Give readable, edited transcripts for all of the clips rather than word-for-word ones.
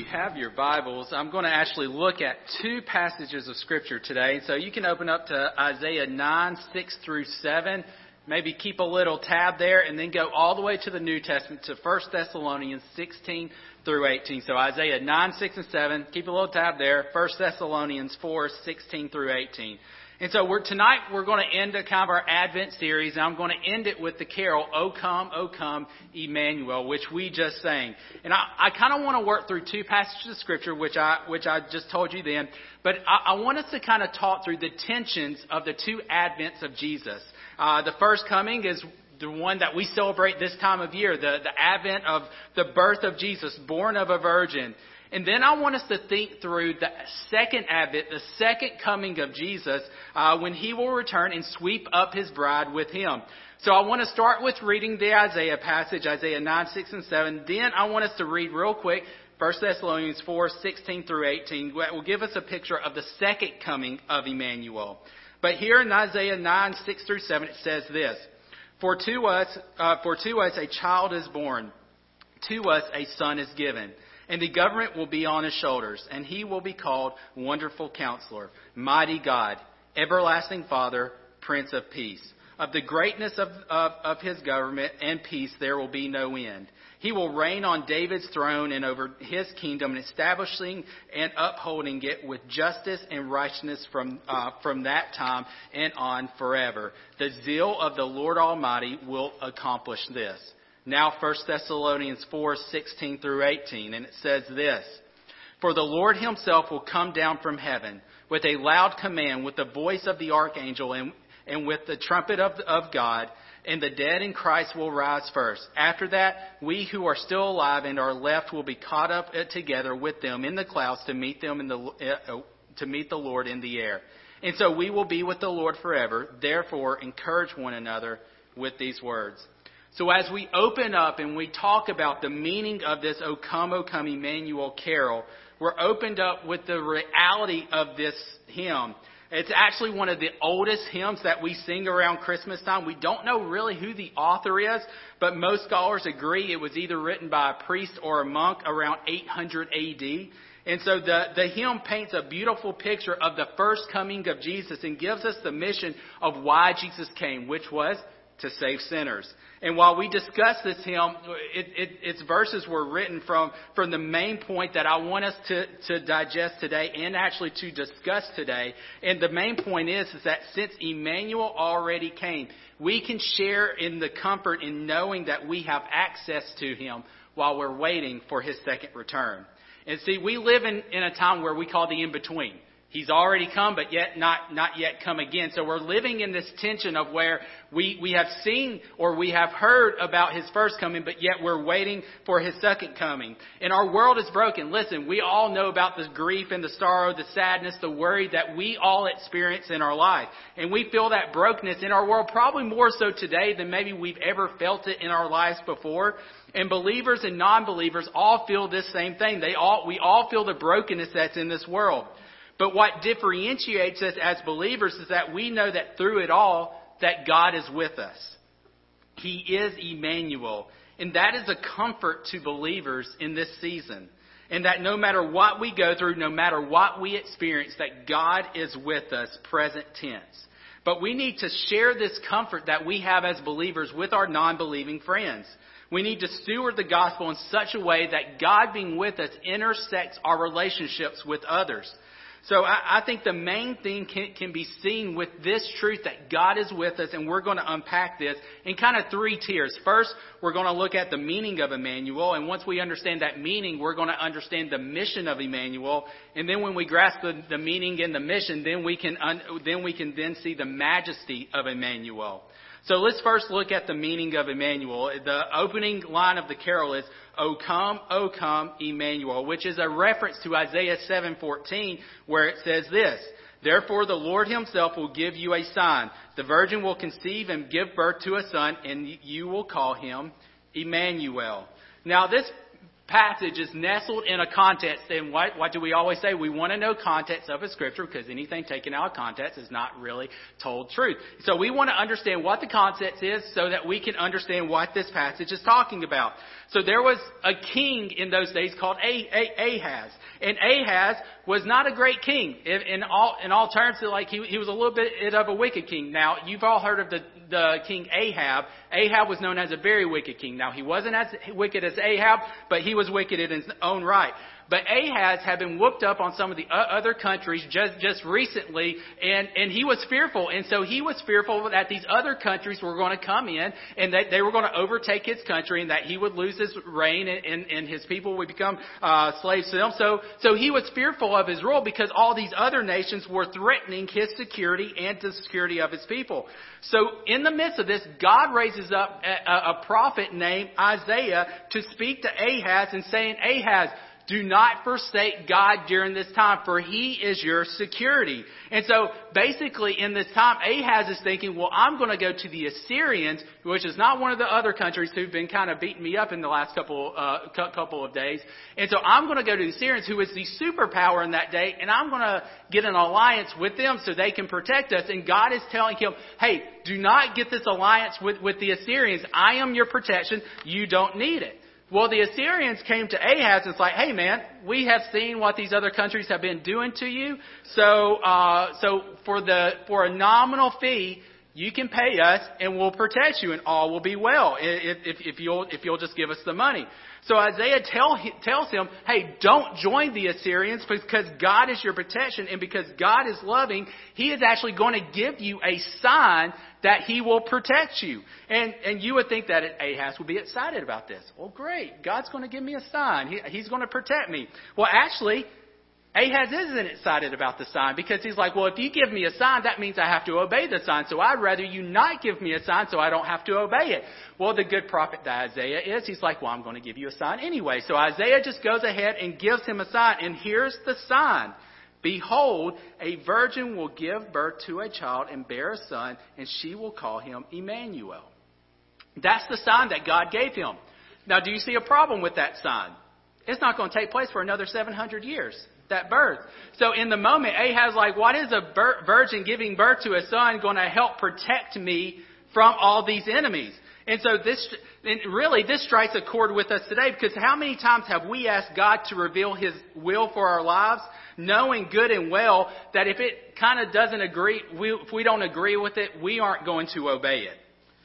have your Bibles, I'm going to actually look at two passages of Scripture today. So you can open up to Isaiah 9, 6 through 7. Maybe keep a little tab there and then go all the way to the New Testament to 1 Thessalonians 16 through 18. So Isaiah 9, 6, and 7. Keep a little tab there. 1 Thessalonians 4, 16 through 18. And so tonight we're going to end kind of our Advent series, and I'm going to end it with the carol, O Come, Emmanuel, which we just sang. And I kind of want to work through two passages of Scripture, which I just told you then. But I want us to kind of talk through the tensions of the two Advents of Jesus. The first coming is the one that we celebrate this time of year, the Advent of the birth of Jesus, born of a virgin. And then I want us to think through the second advent, the second coming of Jesus, when he will return and sweep up his bride with him. So I want to start with reading the Isaiah passage, Isaiah 9, 6, and 7. Then I want us to read real quick 1 Thessalonians 4, 16 through 18. That will give us a picture of the second coming of Emmanuel. But here in Isaiah 9, 6 through 7, it says this: For to us a child is born, to us a son is given. And the government will be on his shoulders, and he will be called Wonderful Counselor, Mighty God, Everlasting Father, Prince of Peace. Of the greatness of his government and peace there will be no end. He will reign on David's throne and over his kingdom, and establishing and upholding it with justice and righteousness from that time and on forever. The zeal of the Lord Almighty will accomplish this. Now 1 Thessalonians 4, 16 through 18, and it says this: For the Lord himself will come down from heaven with a loud command, with the voice of the archangel, and with the trumpet of God, and the dead in Christ will rise first. After that, we who are still alive and are left will be caught up together with them in the clouds to meet the Lord in the air. And so we will be with the Lord forever. Therefore, encourage one another with these words. So as we open up and we talk about the meaning of this O Come, Emmanuel carol, we're opened up with the reality of this hymn. It's actually one of the oldest hymns that we sing around Christmas time. We don't know really who the author is, but most scholars agree it was either written by a priest or a monk around 800 AD. And so the hymn paints a beautiful picture of the first coming of Jesus and gives us the mission of why Jesus came, which was to save sinners. And while we discuss this hymn, its verses were written from the main point that I want us to digest today and actually to discuss today. And the main point is that since Emmanuel already came, we can share in the comfort in knowing that we have access to him while we're waiting for his second return. And see, we live in a time where we call the in-between. He's already come, but yet not yet come again. So we're living in this tension of where we have seen or we have heard about his first coming, but yet we're waiting for his second coming. And our world is broken. Listen, we all know about the grief and the sorrow, the sadness, the worry that we all experience in our life. And we feel that brokenness in our world probably more so today than maybe we've ever felt it in our lives before. And believers and non-believers all feel this same thing. We all feel the brokenness that's in this world. But what differentiates us as believers is that we know that through it all, that God is with us. He is Emmanuel. And that is a comfort to believers in this season. And that no matter what we go through, no matter what we experience, that God is with us, present tense. But we need to share this comfort that we have as believers with our non-believing friends. We need to steward the gospel in such a way that God being with us intersects our relationships with others. So I think the main thing can be seen with this truth that God is with us, and we're going to unpack this in kind of three tiers. First, we're going to look at the meaning of Emmanuel, and once we understand that meaning, we're going to understand the mission of Emmanuel. And then when we grasp the meaning and the mission, then we can see the majesty of Emmanuel. So let's first look at the meaning of Emmanuel. The opening line of the carol is, O come, Emmanuel, which is a reference to Isaiah 7:14, where it says this: Therefore the Lord himself will give you a sign. The virgin will conceive and give birth to a son, and you will call him Emmanuel. Now this passage is nestled in a context. And what do we always say? We want to know context of a scripture, because anything taken out of context is not really told truth. So we want to understand what the context is so that we can understand what this passage is talking about. So there was a king in those days called Ahaz. And Ahaz was not a great king. In all terms, like he was a little bit of a wicked king. Now, you've all heard of the king Ahab. Ahab was known as a very wicked king. Now, he wasn't as wicked as Ahab, but he was wicked in his own right. But Ahaz had been whooped up on some of the other countries just recently, and he was fearful. And so he was fearful that these other countries were going to come in and that they were going to overtake his country and that he would lose his reign and his people would become slaves to them. So he was fearful of his rule because all these other nations were threatening his security and the security of his people. So in the midst of this, God raises up a prophet named Isaiah to speak to Ahaz and saying, Ahaz, do not forsake God during this time, for He is your security. And so basically in this time, Ahaz is thinking, well, I'm going to go to the Assyrians, which is not one of the other countries who've been kind of beating me up in the last couple of days. And so I'm going to go to the Assyrians, who is the superpower in that day, and I'm going to get an alliance with them so they can protect us. And God is telling him, hey, do not get this alliance with the Assyrians. I am your protection. You don't need it. Well, the Assyrians came to Ahaz and it's like, hey man, we have seen what these other countries have been doing to you. So for a nominal fee, you can pay us and we'll protect you and all will be well if you'll just give us the money. So Isaiah tells him, hey, don't join the Assyrians because God is your protection, and because God is loving, He is actually going to give you a sign that He will protect you. And you would think that Ahaz would be excited about this. Well, great. God's going to give me a sign. He's going to protect me. Well, actually, Ahaz isn't excited about the sign because he's like, well, if you give me a sign, that means I have to obey the sign. So I'd rather you not give me a sign so I don't have to obey it. Well, the good prophet that Isaiah is, he's like, well, I'm going to give you a sign anyway. So Isaiah just goes ahead and gives him a sign. And here's the sign. Behold, a virgin will give birth to a child and bear a son, and she will call him Emmanuel. That's the sign that God gave him. Now, do you see a problem with that sign? It's not going to take place for another 700 years. That birth. So in the moment, Ahaz like, what is a virgin giving birth to a son going to help protect me from all these enemies? And so this strikes a chord with us today, because how many times have we asked God to reveal His will for our lives, knowing good and well that if it kind of doesn't agree, if we don't agree with it, we aren't going to obey it.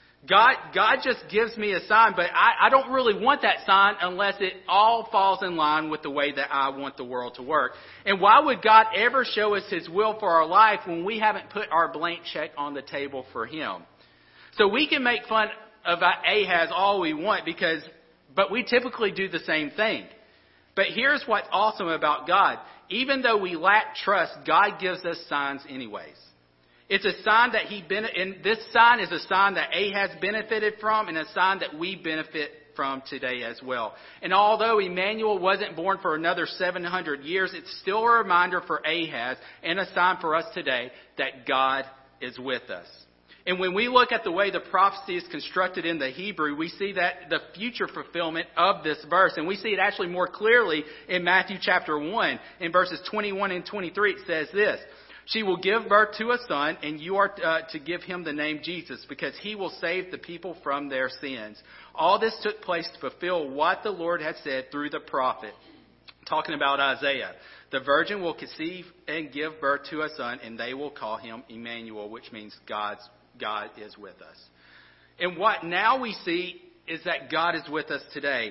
God just gives me a sign, but I don't really want that sign unless it all falls in line with the way that I want the world to work. And why would God ever show us His will for our life when we haven't put our blank check on the table for Him? So we can make fun of Ahaz all we want, but we typically do the same thing. But here's what's awesome about God. Even though we lack trust, God gives us signs anyways. It's a sign that and this sign is a sign that Ahaz benefited from, and a sign that we benefit from today as well. And although Emmanuel wasn't born for another 700 years, it's still a reminder for Ahaz and a sign for us today that God is with us. And when we look at the way the prophecy is constructed in the Hebrew, we see that the future fulfillment of this verse. And we see it actually more clearly in Matthew chapter 1. In verses 21 and 23, it says this. She will give birth to a son, and you are to give him the name Jesus, because he will save the people from their sins. All this took place to fulfill what the Lord had said through the prophet, talking about Isaiah. The virgin will conceive and give birth to a son, and they will call him Emmanuel, which means God is with us. And what now we see is that God is with us today.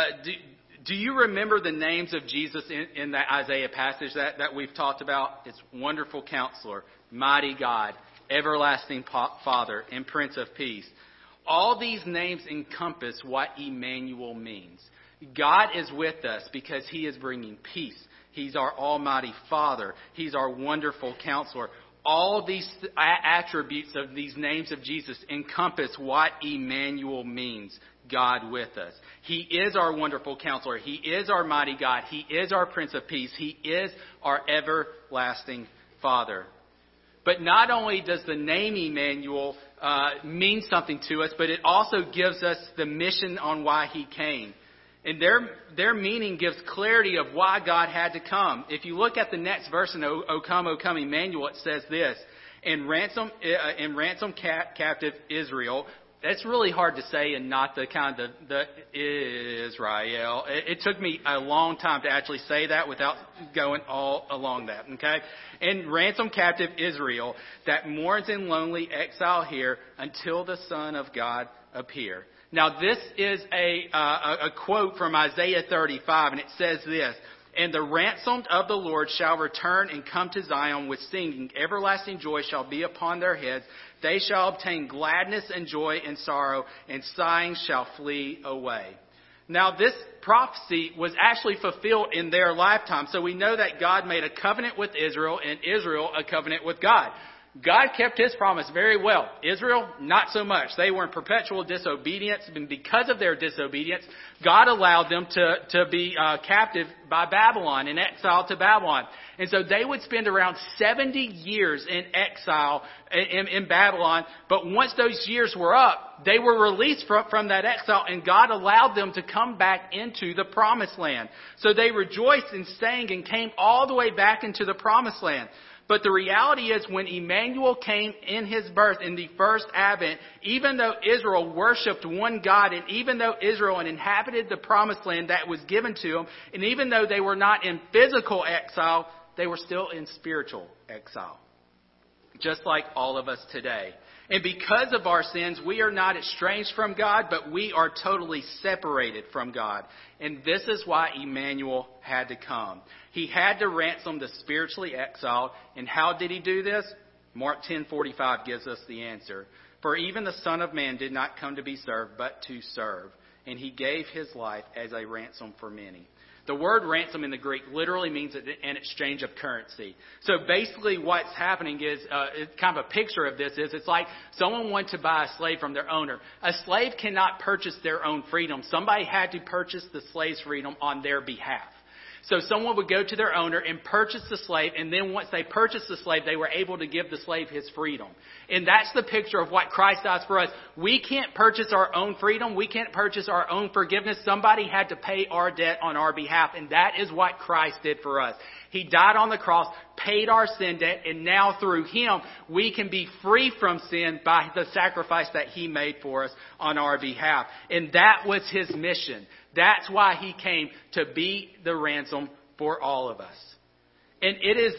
Do you remember the names of Jesus in that Isaiah passage that we've talked about? It's Wonderful Counselor, Mighty God, Everlasting Father, and Prince of Peace. All these names encompass what Emmanuel means. God is with us because He is bringing peace. He's our Almighty Father. He's our Wonderful Counselor. All these attributes of these names of Jesus encompass what Emmanuel means. God with us. He is our Wonderful Counselor. He is our Mighty God. He is our Prince of Peace. He is our Everlasting Father. But not only does the name Emmanuel mean something to us, but it also gives us the mission on why He came. And their meaning gives clarity of why God had to come. If you look at the next verse in O Come, Emmanuel, it says this, and ransom captive Israel. That's really hard to say and not the kind of the Israel. It took me a long time to actually say that without going all along that, okay? And ransom captive Israel that mourns in lonely exile here until the Son of God appear. Now this is a quote from Isaiah 35, and it says this, and the ransomed of the Lord shall return and come to Zion with singing. Everlasting joy shall be upon their heads. They shall obtain gladness and joy and sorrow, and sighing shall flee away. Now this prophecy was actually fulfilled in their lifetime. So we know that God made a covenant with Israel, and Israel a covenant with God. God kept His promise very well. Israel, not so much. They were in perpetual disobedience, and because of their disobedience, God allowed them to be captive by Babylon, in exile to Babylon. And so they would spend around 70 years in exile in Babylon. But once those years were up, they were released from that exile, and God allowed them to come back into the promised land. So they rejoiced and sang and came all the way back into the promised land. But the reality is when Emmanuel came in His birth in the first advent, even though Israel worshipped one God, and even though Israel inhabited the promised land that was given to them, and even though they were not in physical exile, they were still in spiritual exile. Just like all of us today. And because of our sins, we are not estranged from God, but we are totally separated from God. And this is why Emmanuel had to come. He had to ransom the spiritually exiled. And how did He do this? Mark 10:45 gives us the answer. For even the Son of Man did not come to be served, but to serve. And He gave His life as a ransom for many. The word ransom in the Greek literally means an exchange of currency. So basically what's happening is, it's kind of a picture of this is, it's like someone went to buy a slave from their owner. A slave cannot purchase their own freedom. Somebody had to purchase the slave's freedom on their behalf. So someone would go to their owner and purchase the slave, and then once they purchased the slave, they were able to give the slave his freedom. And that's the picture of what Christ does for us. We can't purchase our own freedom. We can't purchase our own forgiveness. Somebody had to pay our debt on our behalf, and that is what Christ did for us. He died on the cross, paid our sin debt, and now through Him, we can be free from sin by the sacrifice that He made for us on our behalf. And that was His mission. That's why He came, to be the ransom for all of us. And it is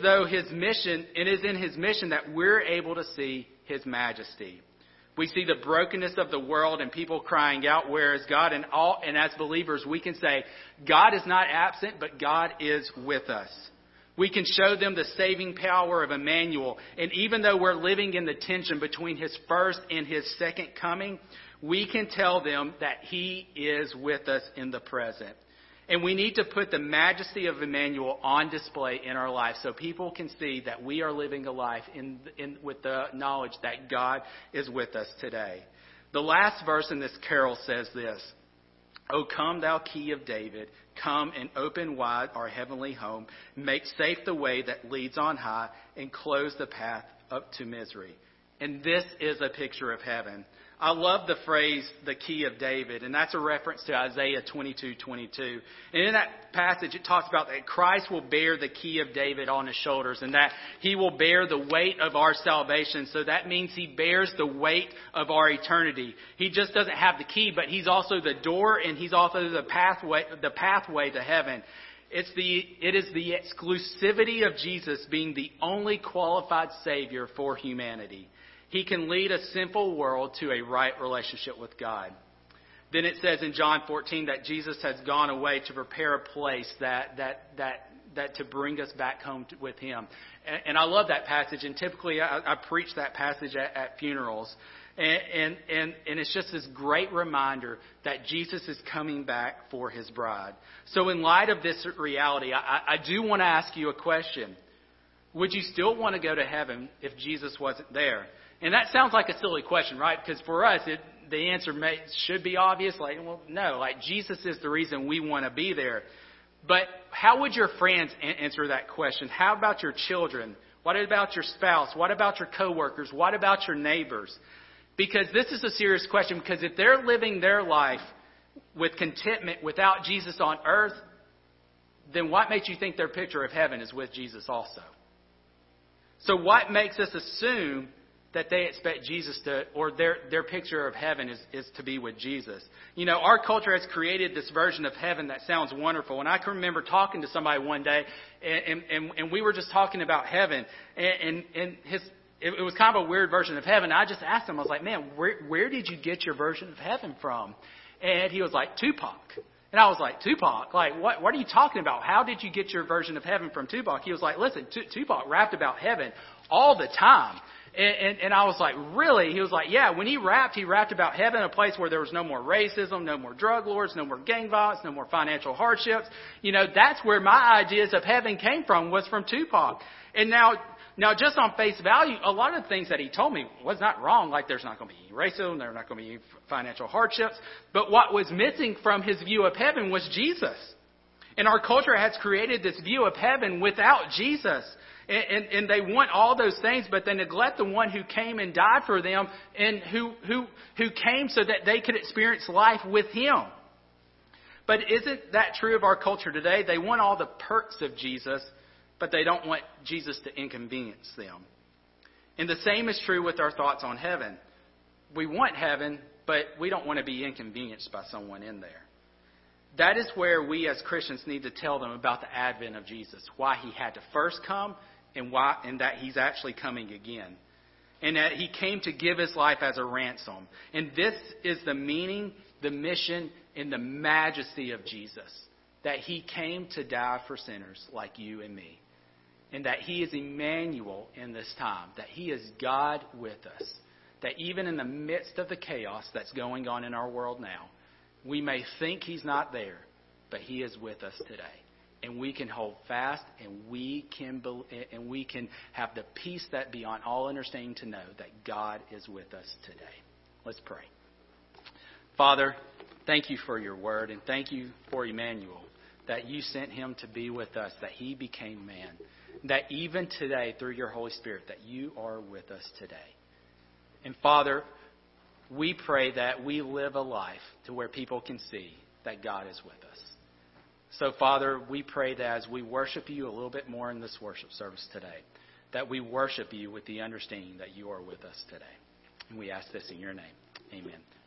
in His mission that we're able to see His majesty. We see the brokenness of the world and people crying out, where is God? And as believers, we can say, God is not absent, but God is with us. We can show them the saving power of Emmanuel. And even though we're living in the tension between His first and His second coming, we can tell them that He is with us in the present. And we need to put the majesty of Emmanuel on display in our life so people can see that we are living a life with the knowledge that God is with us today. The last verse in this carol says this, O come, thou key of David, come and open wide our heavenly home, make safe the way that leads on high, and close the path up to misery. And this is a picture of heaven. I love the phrase, the key of David, and that's a reference to Isaiah 22:22. And in that passage, it talks about that Christ will bear the key of David on His shoulders, and that He will bear the weight of our salvation. So that means He bears the weight of our eternity. He just doesn't have the key, but He's also the door, and He's also the pathway to heaven. It is the exclusivity of Jesus being the only qualified Savior for humanity. He can lead a simple world to a right relationship with God. Then it says in John 14 that Jesus has gone away to prepare a place that to bring us back home with Him. And I love that passage. And typically I preach that passage at funerals. And it's just this great reminder that Jesus is coming back for His bride. So in light of this reality, I do want to ask you a question. Would you still want to go to heaven if Jesus wasn't there? And that sounds like a silly question, right? Because for us, the answer should be obvious. Like, well, no, like Jesus is the reason we want to be there. But how would your friends answer that question? How about your children? What about your spouse? What about your coworkers? What about your neighbors? Because this is a serious question. Because if they're living their life with contentment without Jesus on earth, then what makes you think their picture of heaven is with Jesus also? So what makes us assume that they expect Jesus to, or their picture of heaven is to be with Jesus? You know, our culture has created this version of heaven that sounds wonderful. And I can remember talking to somebody one day, and we were just talking about heaven, and it was kind of a weird version of heaven. I just asked him, I was like, man, where did you get your version of heaven from? And he was like, Tupac. And I was like, Tupac? Like, what are you talking about? How did you get your version of heaven from Tupac? He was like, listen, Tupac rapped about heaven all the time. And I was like, really? He was like, yeah, when he rapped about heaven, a place where there was no more racism, no more drug lords, no more gang violence, no more financial hardships. You know, that's where my ideas of heaven came from, was from Tupac. And now just on face value, a lot of the things that he told me was not wrong. Like, there's not going to be any racism, there's not going to be any financial hardships. But what was missing from his view of heaven was Jesus. And our culture has created this view of heaven without Jesus. And they want all those things, but they neglect the one who came and died for them, and who came so that they could experience life with him. But isn't that true of our culture today? They want all the perks of Jesus, but they don't want Jesus to inconvenience them. And the same is true with our thoughts on heaven. We want heaven, but we don't want to be inconvenienced by someone in there. That is where we as Christians need to tell them about the advent of Jesus, why he had to first come, and that he's actually coming again. And that he came to give his life as a ransom. And this is the meaning, the mission, and the majesty of Jesus. That he came to die for sinners like you and me. And that he is Emmanuel in this time. That he is God with us. That even in the midst of the chaos that's going on in our world now, we may think he's not there, but he is with us today. And we can hold fast, and we can have the peace that beyond all understanding to know that God is with us today. Let's pray. Father, thank you for your word, and thank you for Emmanuel, that you sent him to be with us, that he became man, that even today, through your Holy Spirit, that you are with us today. And Father, we pray that we live a life to where people can see that God is with us. So, Father, we pray that as we worship you a little bit more in this worship service today, that we worship you with the understanding that you are with us today. And we ask this in your name. Amen.